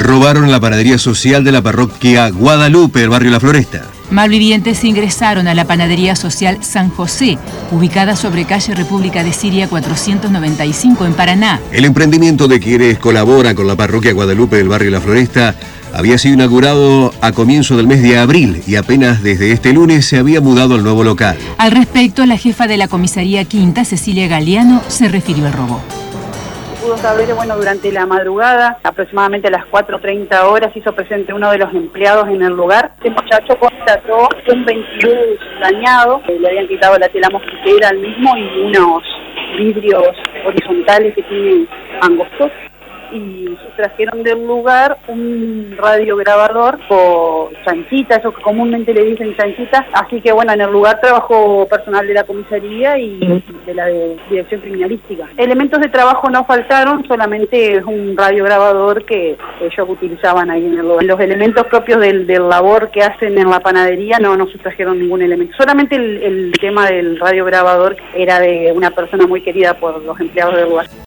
Robaron en la panadería social de la parroquia Guadalupe, del barrio La Floresta. Malvivientes ingresaron a la panadería social San José, ubicada sobre calle República de Siria 495 en Paraná. El emprendimiento de quienes colaboran con la parroquia Guadalupe del barrio La Floresta había sido inaugurado a comienzo del mes de abril y apenas desde este lunes se había mudado al nuevo local. Al respecto, la jefa de la comisaría Quinta, Cecilia Galeano, se refirió al robo. Pudo saber, durante la madrugada, aproximadamente a las 4:30 horas, hizo presente uno de los empleados en el lugar. Este muchacho constató un ventidor dañado, le habían quitado la tela mosquitera al mismo y unos vidrios horizontales que tiene angostos. Y sustrajeron del lugar un radiograbador por chanchita, eso que comúnmente le dicen chanchita. Así que en el lugar trabajó personal de la comisaría y de la dirección criminalística. Elementos de trabajo no faltaron, solamente es un radiograbador que ellos utilizaban ahí en el lugar. Los elementos propios del labor que hacen en la panadería no sustrajeron ningún elemento. Solamente el tema del radiograbador era de una persona muy querida por los empleados del lugar.